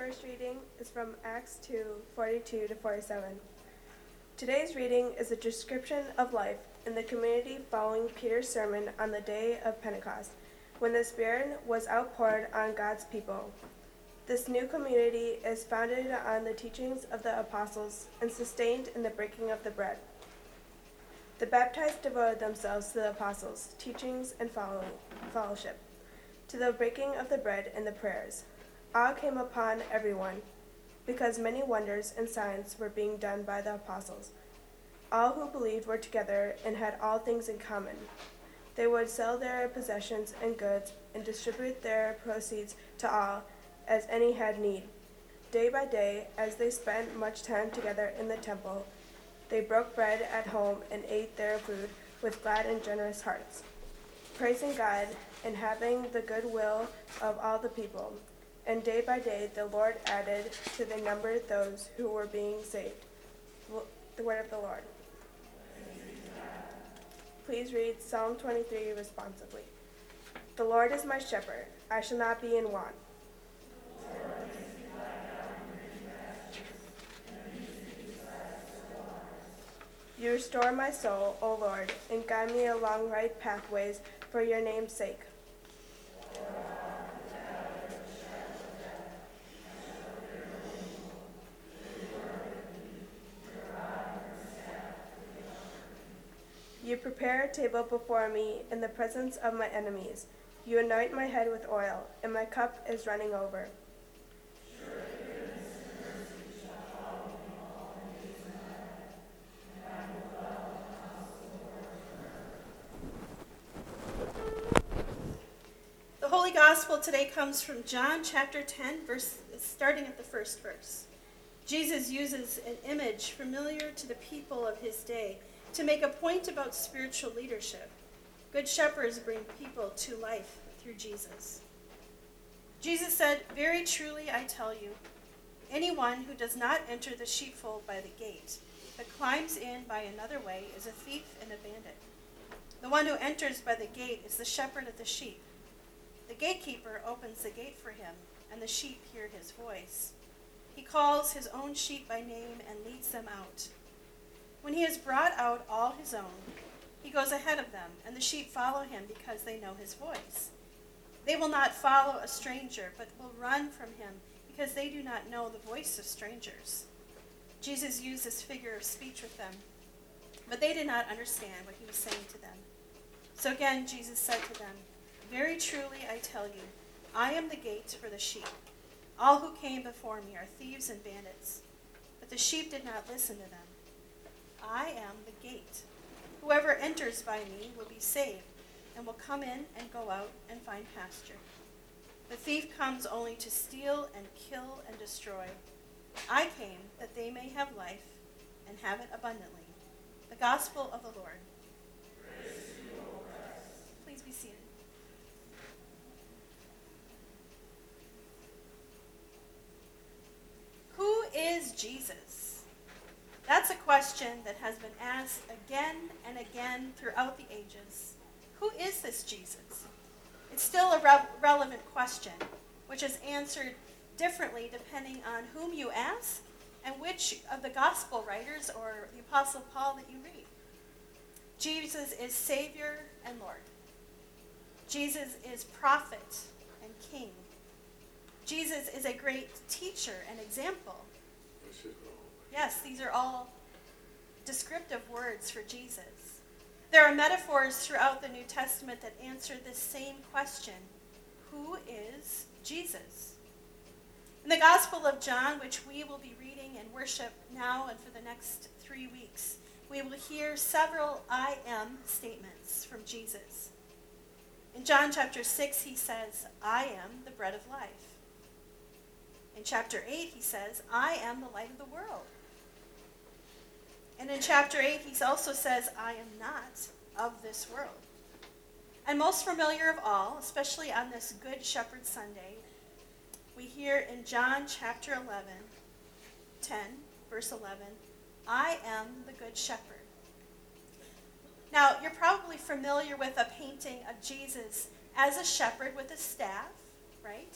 first reading is from Acts 2:42 to 47. Today's reading is a description of life in the community following Peter's sermon on the day of Pentecost, when the Spirit was outpoured on God's people. This new community is founded on the teachings of the apostles and sustained in the breaking of the bread. The baptized devoted themselves to the apostles' teachings and fellowship, to the breaking of the bread and the prayers. Awe came upon everyone, because many wonders and signs were being done by the apostles. All who believed were together and had all things in common. They would sell their possessions and goods and distribute their proceeds to all as any had need. Day by day, as they spent much time together in the temple, they broke bread at home and ate their food with glad and generous hearts, praising God and having the goodwill of all the people. And day by day the Lord added to the number those who were being saved. The word of the Lord. Please read Psalm 23 responsibly. The Lord is my shepherd, I shall not be in want. You restore my soul, O Lord, and guide me along right pathways for your name's sake. You prepare a table before me in the presence of my enemies. You anoint my head with oil, and my cup is running over. The Holy Gospel today comes from John chapter 10, starting at the first verse. Jesus uses an image familiar to the people of his day to make a point about spiritual leadership. Good shepherds bring people to life through Jesus. Jesus said, "Very truly I tell you, anyone who does not enter the sheepfold by the gate, but climbs in by another way, is a thief and a bandit. The one who enters by the gate is the shepherd of the sheep. The gatekeeper opens the gate for him, and the sheep hear his voice. He calls his own sheep by name and leads them out. When he has brought out all his own, he goes ahead of them, and the sheep follow him because they know his voice. They will not follow a stranger, but will run from him because they do not know the voice of strangers." Jesus used this figure of speech with them, but they did not understand what he was saying to them. So again, Jesus said to them, "Very truly I tell you, I am the gate for the sheep. All who came before me are thieves and bandits, but the sheep did not listen to them. I am the gate. Whoever enters by me will be saved and will come in and go out and find pasture. The thief comes only to steal and kill and destroy. I came that they may have life and have it abundantly." The Gospel of the Lord. Praise to you, O Christ. Please be seated. Who is Jesus? That's a question that has been asked again and again throughout the ages. Who is this Jesus? It's still a relevant question, which is answered differently depending on whom you ask and which of the gospel writers or the Apostle Paul that you read. Jesus is Savior and Lord. Jesus is prophet and king. Jesus is a great teacher and example. Yes, these are all descriptive words for Jesus. There are metaphors throughout the New Testament that answer this same question. Who is Jesus? In the Gospel of John, which we will be reading in worship now and for the next 3 weeks, we will hear several I am statements from Jesus. In John chapter 6, he says, "I am the bread of life." In chapter 8, he says, "I am the light of the world." And in chapter 8, he also says, "I am not of this world." And most familiar of all, especially on this Good Shepherd Sunday, we hear in John chapter 10, verse 11, "I am the Good Shepherd." Now, you're probably familiar with a painting of Jesus as a shepherd with a staff, right?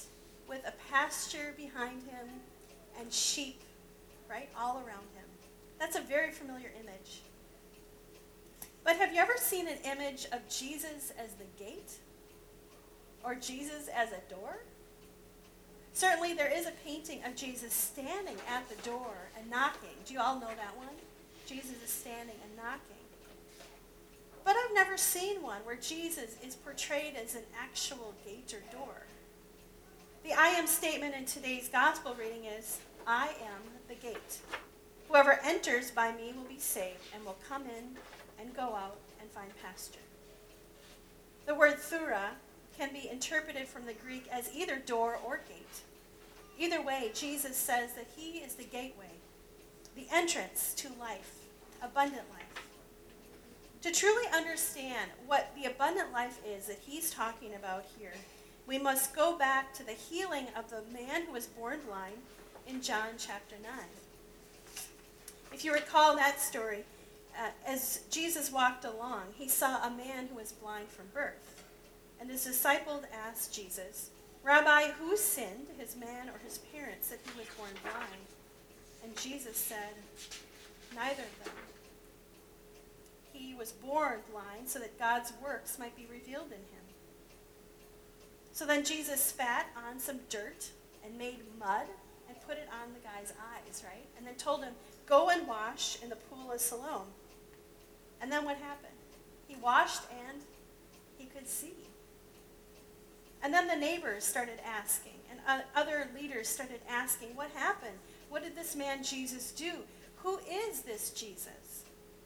with a pasture behind him and sheep, right, all around him. That's a very familiar image. But have you ever seen an image of Jesus as the gate? Or Jesus as a door? Certainly there is a painting of Jesus standing at the door and knocking. Do you all know that one? Jesus is standing and knocking. But I've never seen one where Jesus is portrayed as an actual gate or door. The I am statement in today's gospel reading is, I am the gate. Whoever enters by me will be saved and will come in and go out and find pasture. The word thura can be interpreted from the Greek as either door or gate. Either way, Jesus says that he is the gateway, the entrance to life, abundant life. To truly understand what the abundant life is that he's talking about here, we must go back to the healing of the man who was born blind in John chapter 9. If you recall that story, as Jesus walked along, he saw a man who was blind from birth. And his disciples asked Jesus, Rabbi, who sinned, his man or his parents, that he was born blind? And Jesus said, neither of them. He was born blind so that God's works might be revealed in him. So then Jesus spat on some dirt and made mud and put it on the guy's eyes, right? And then told him, go and wash in the pool of Siloam. And then what happened? He washed and he could see. And then the neighbors started asking, and other leaders started asking, what happened? What did this man Jesus do? Who is this Jesus?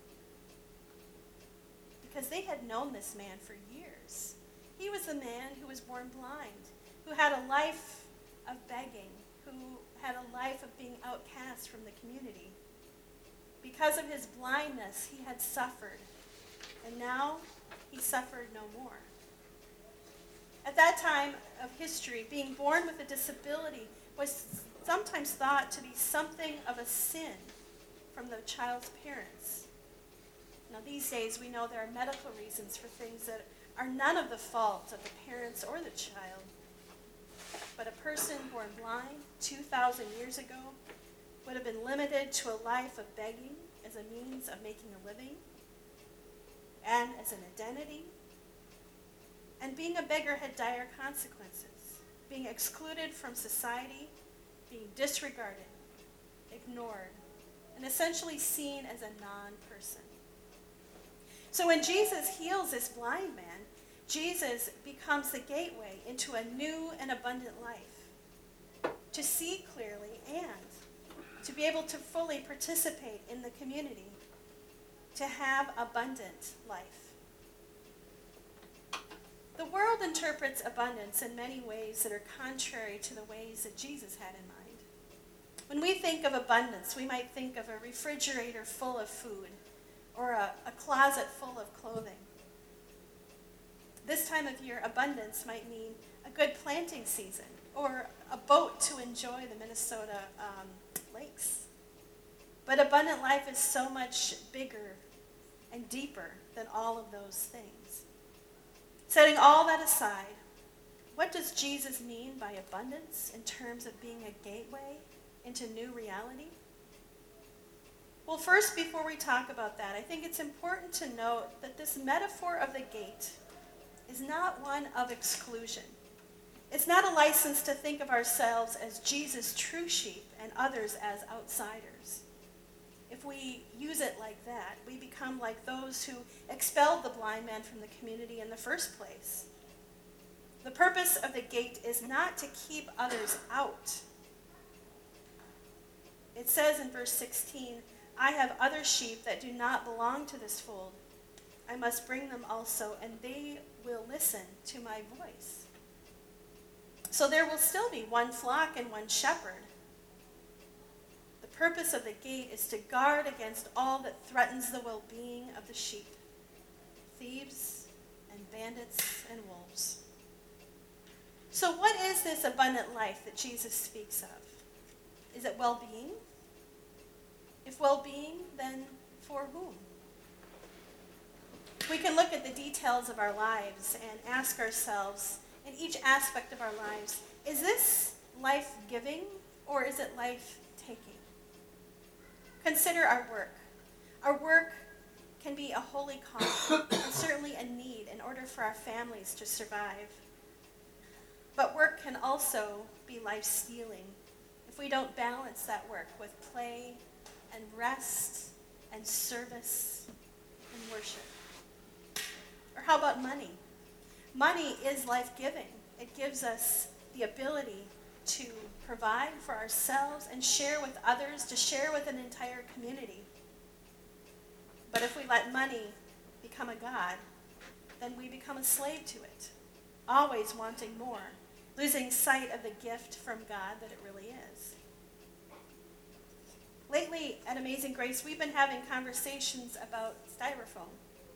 Because they had known this man for years. He was the man who was born blind, who had a life of begging, who had a life of being outcast from the community. Because of his blindness, he had suffered, and now he suffered no more. At that time of history, being born with a disability was sometimes thought to be something of a sin from the child's parents. Now, these days, we know there are medical reasons for things that are none of the fault of the parents or the child. But a person born blind 2,000 years ago would have been limited to a life of begging as a means of making a living and as an identity. And being a beggar had dire consequences. Being excluded from society, being disregarded, ignored, and essentially seen as a non-person. So when Jesus heals this blind man, Jesus becomes the gateway into a new and abundant life, to see clearly and to be able to fully participate in the community, to have abundant life. The world interprets abundance in many ways that are contrary to the ways that Jesus had in mind. When we think of abundance, we might think of a refrigerator full of food or a closet full of clothing. This time of year, abundance might mean a good planting season or a boat to enjoy the Minnesota lakes. But abundant life is so much bigger and deeper than all of those things. Setting all that aside, what does Jesus mean by abundance in terms of being a gateway into new reality? Well, first, before we talk about that, I think it's important to note that this metaphor of the gate is not one of exclusion. It's not a license to think of ourselves as Jesus' true sheep and others as outsiders. If we use it like that, we become like those who expelled the blind man from the community in the first place. The purpose of the gate is not to keep others out. It says in verse 16, I have other sheep that do not belong to this fold. I must bring them also, and they will listen to my voice. So there will still be one flock and one shepherd. The purpose of the gate is to guard against all that threatens the well-being of the sheep, thieves and bandits and wolves. So what is this abundant life that Jesus speaks of? Is it well-being? If well-being, then for whom? We can look at the details of our lives and ask ourselves in each aspect of our lives. Is this life-giving or is it life-taking? Consider our work. Our work can be a holy calling and certainly a need in order for our families to survive. But work can also be life-stealing if we don't balance that work with play and rest and service and worship. Or how about money? Money is life-giving. It gives us the ability to provide for ourselves and share with others, to share with an entire community. But if we let money become a god, then we become a slave to it, always wanting more, losing sight of the gift from God that it really is. Lately at Amazing Grace, we've been having conversations about styrofoam.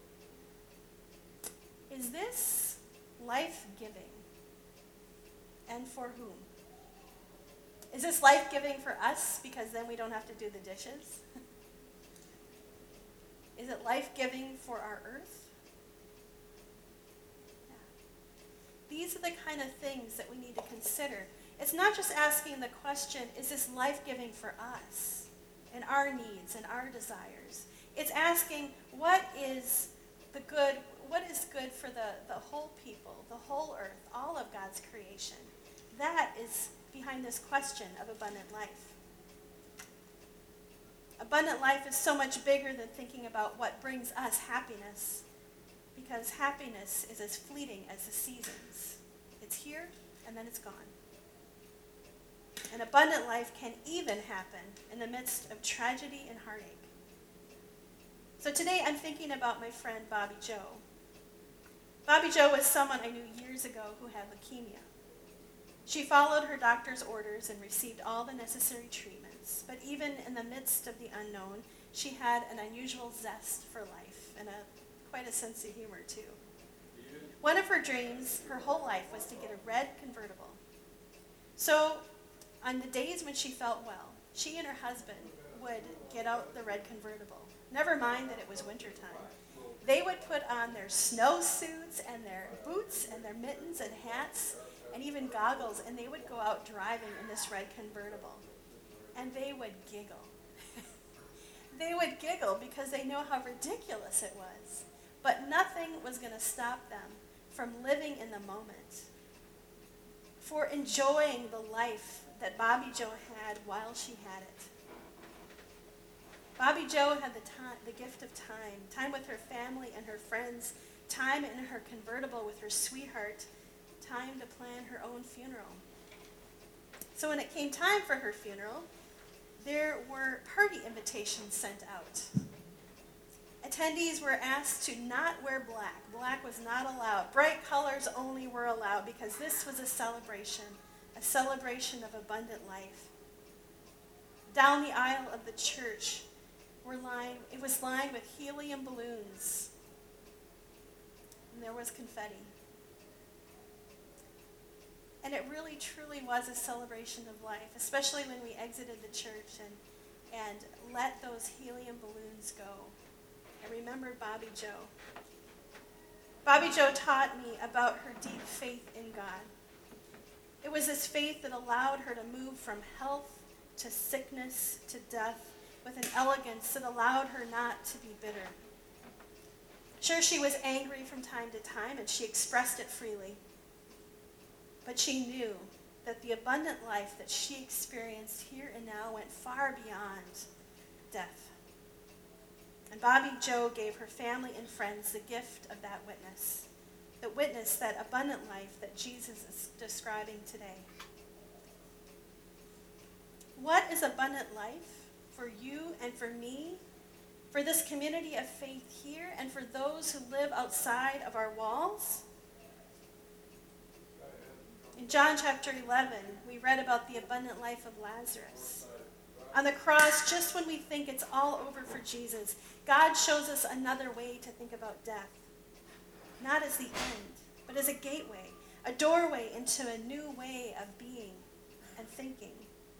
Is this life-giving? And for whom? Is this life-giving for us because then we don't have to do the dishes? Is it life-giving for our earth? Yeah. These are the kind of things that we need to consider. It's not just asking the question, is this life-giving for us and our needs and our desires? It's asking, what is good for the whole people, the whole earth, all of God's creation? That is behind this question of abundant life. Abundant life is so much bigger than thinking about what brings us happiness, because happiness is as fleeting as the seasons. It's here and then it's gone. An abundant life can even happen in the midst of tragedy and heartache. So today I'm thinking about my friend Bobby Joe. Bobby Joe was someone I knew years ago who had leukemia. She followed her doctor's orders and received all the necessary treatments, but even in the midst of the unknown, she had an unusual zest for life and quite a sense of humor too. One of her dreams, her whole life, was to get a red convertible. So on the days when she felt well, she and her husband would get out the red convertible. Never mind that it was wintertime. They would put on their snowsuits and their boots and their mittens and hats and even goggles, and they would go out driving in this red convertible. And they would giggle. They would giggle because they know how ridiculous it was. But nothing was going to stop them from living in the moment, for enjoying the life that Bobby Joe had while she had it. Bobby Joe had the gift of time with her family and her friends, time in her convertible with her sweetheart, time to plan her own funeral. So when it came time for her funeral, there were party invitations sent out. Attendees were asked to not wear black. Black was not allowed. Bright colors only were allowed because this was a celebration of abundant life. Down the aisle of the church, it was lined with helium balloons, and there was confetti. And it really, truly was a celebration of life, especially when we exited the church and let those helium balloons go. I remembered Bobby Joe. Bobby Joe taught me about her deep faith in God. It was this faith that allowed her to move from health to sickness to death with an elegance that allowed her not to be bitter. Sure, she was angry from time to time, and she expressed it freely. But she knew that the abundant life that she experienced here and now went far beyond death. And Bobby Joe gave her family and friends the gift of that witness that abundant life that Jesus is describing today. What is abundant life for you and for me, for this community of faith here, and for those who live outside of our walls? In John chapter 11, we read about the abundant life of Lazarus. On the cross, just when we think it's all over for Jesus, God shows us another way to think about death. Not as the end, but as a gateway, a doorway into a new way of being and thinking.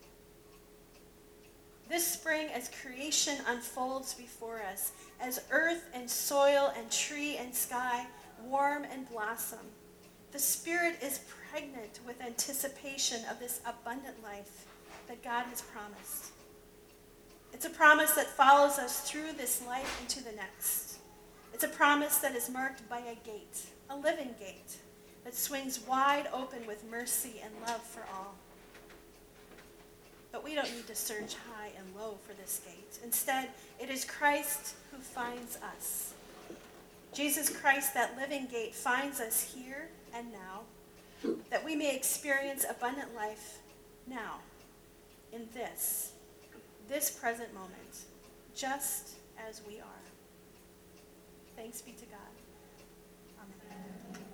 This spring, as creation unfolds before us, as earth and soil and tree and sky warm and blossom, The Spirit is pregnant with anticipation of this abundant life that God has promised. It's a promise that follows us through this life into the next. It's a promise that is marked by a gate, a living gate, that swings wide open with mercy and love for all. But we don't need to search high and low for this gate. Instead, it is Christ who finds us. Jesus Christ, that living gate, finds us here and now, that we may experience abundant life now, in this present moment, just as we are. Thanks be to God. Amen.